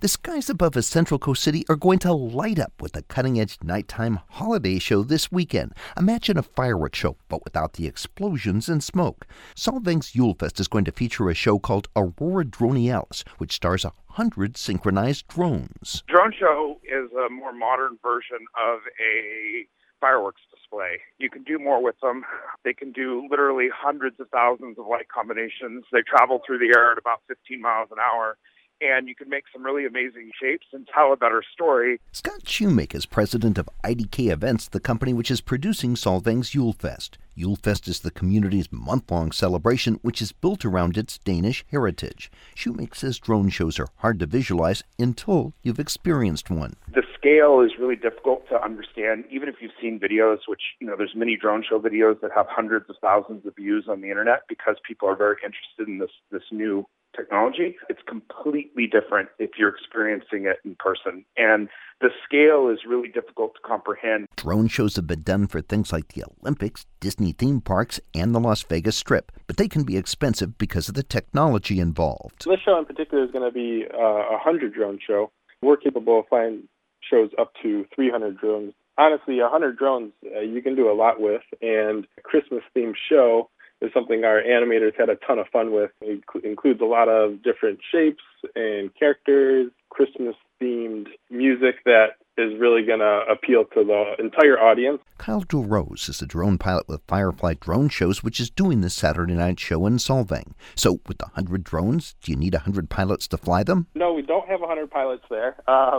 The skies above a Central Coast city are going to light up with a cutting-edge nighttime holiday show this weekend. Imagine a fireworks show, but without the explosions and smoke. Solvang's Yule Fest is going to feature a show called Aurora Dronealis, which stars 100 synchronized drones. Drone show is a more modern version of a fireworks display. You can do more with them. They can do literally hundreds of thousands of light combinations. They travel through the air at about 15 miles an hour. And you can make some really amazing shapes and tell a better story. Scott Shoemake is president of IDK Events, the company which is producing Solvang's Yule Fest. Yule Fest is the community's month-long celebration, which is built around its Danish heritage. Shoemake says drone shows are hard to visualize until you've experienced one. The scale is really difficult to understand, even if you've seen videos, which, there's many drone show videos that have hundreds of thousands of views on the internet because people are very interested in this new technology. It's completely different if you're experiencing it in person. And the scale is really difficult to comprehend. Drone shows have been done for things like the Olympics, Disney theme parks, and the Las Vegas Strip, but they can be expensive because of the technology involved. This show in particular is going to be a 100 drone show. We're capable of flying shows up to 300 drones. Honestly, 100 drones you can do a lot with, and a Christmas-themed show is something our animators had a ton of fun with. It includes a lot of different shapes and characters, Christmas-themed music that is really going to appeal to the entire audience. Kyle DeRose is a drone pilot with Firefly Drone Shows, which is doing this Saturday night show in Solvang. So with 100 drones, do you need 100 pilots to fly them? No, we don't have 100 pilots there.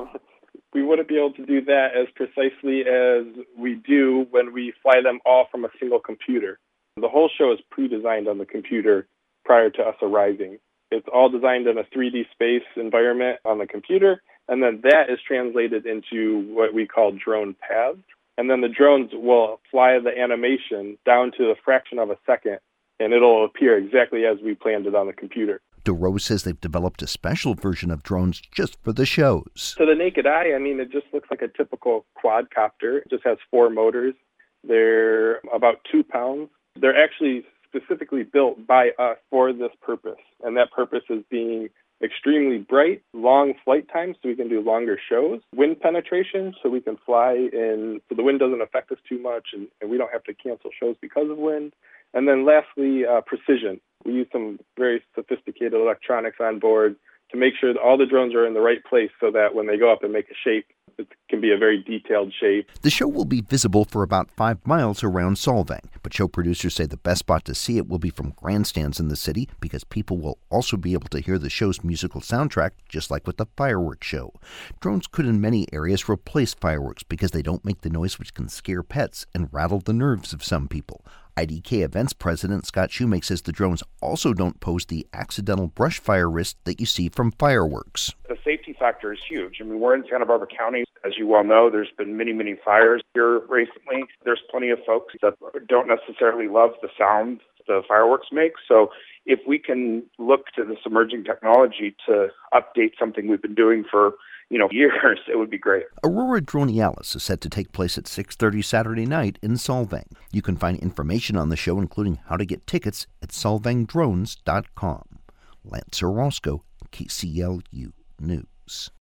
We wouldn't be able to do that as precisely as we do when we fly them all from a single computer. The whole show is pre-designed on the computer prior to us arriving. It's all designed in a 3D space environment on the computer, and then that is translated into what we call drone paths. And then the drones will fly the animation down to the fraction of a second, and it'll appear exactly as we planned it on the computer. DeRose says they've developed a special version of drones just for the shows. To the naked eye, it just looks like a typical quadcopter. It just has 4 motors. They're about 2 pounds. They're actually specifically built by us for this purpose, and that purpose is being extremely bright, long flight times so we can do longer shows, wind penetration so we can fly in so the wind doesn't affect us too much and we don't have to cancel shows because of wind, and then lastly, precision. We use some very sophisticated electronics on board to make sure that all the drones are in the right place so that when they go up and make a shape, it can be a very detailed shape. The show will be visible for about 5 miles around Solvang, but show producers say the best spot to see it will be from grandstands in the city because people will also be able to hear the show's musical soundtrack, just like with the fireworks show. Drones could in many areas replace fireworks because they don't make the noise which can scare pets and rattle the nerves of some people. IDK Events President Scott Shoemake says the drones also don't pose the accidental brush fire risk that you see from fireworks. The safety factor is huge. We're in Santa Barbara County. As you well know, there's been many, many fires here recently. There's plenty of folks that don't necessarily love the sound the fireworks make. So if we can look to this emerging technology to update something we've been doing for years, it would be great. Aurora Dronealis is set to take place at 6:30 Saturday night in Solvang. You can find information on the show, including how to get tickets, at solvangdrones.com. Lance Orozco, KCLU News.